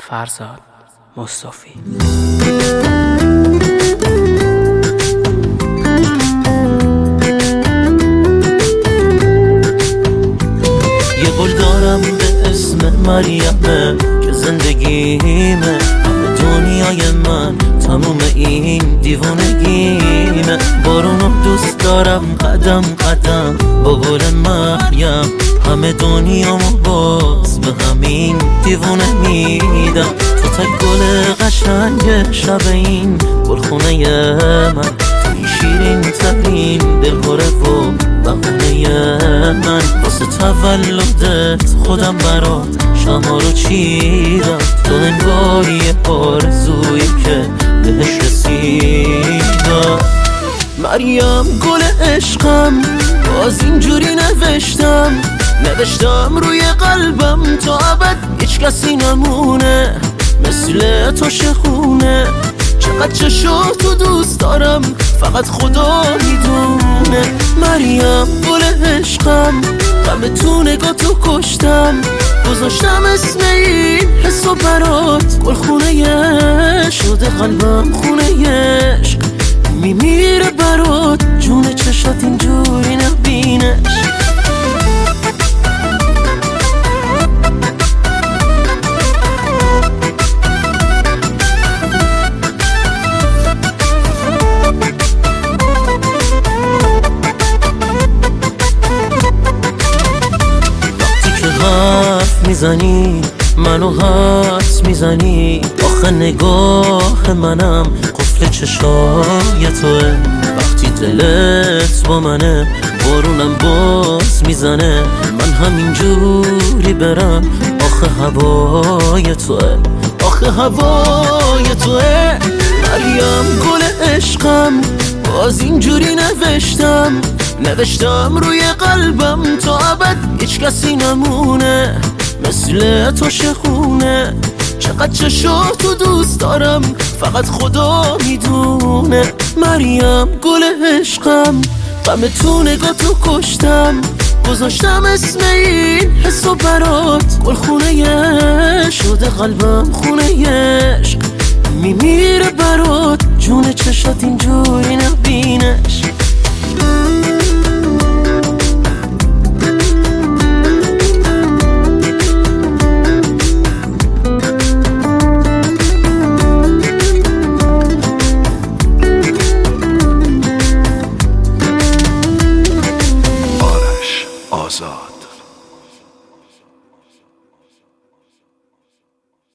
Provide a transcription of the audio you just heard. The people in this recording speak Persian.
فرزاد مصطفی. یه گل دارم به اسم مریمه که زندگیمه، همه دنیای من تموم این دیوانگیمه. بارونو دوست دارم قدم قدم با گل مریم، همه دنیامو باز به همین دیوانه میدم. تو تا گل قشنگ شب این گلخونه من، توی شیرین ترین دلهوره و بهونه من. واسه تولدت خودم برات شما رو چیدم، تو انگاری آرزویی که بهش رسیدم. مریم گل عشقم، باز اینجوری نوشتم روی قلبم تا ابد هیچ کسی نمونه مثل تو شخونه. چقدر چشو تو دوست دارم فقط خدا میدونه. مریم گل عشقم، غم تو نگاه تو کشتم، گذاشتم اسم این حسو برات گلخونه شده قلبم خونه عشق. میمیره برات جون چشات اینجوری نبینش. حرف میزنی منو حدس میزنی، آخه نگاه منم قفل چشای توه. وقتی دلت با منه بارونم باز میزنه، من همینجوری برم آخه هوای توه، آخه هوای توه. مریم گل عشقم، باز اینجوری نوشتم روی قلبم تا ابد هیچ کسی نمونه مثل تو شخونه. چقدر چشو تو دوست دارم فقط خدا میدونه. مریم گل عشقم، غم تو نگاه تو کشتم، گذاشتم اسم این حسو برات گلخونه شده قلبم خونه عشق. میمیره برات جون چشات اینجوری نبینش.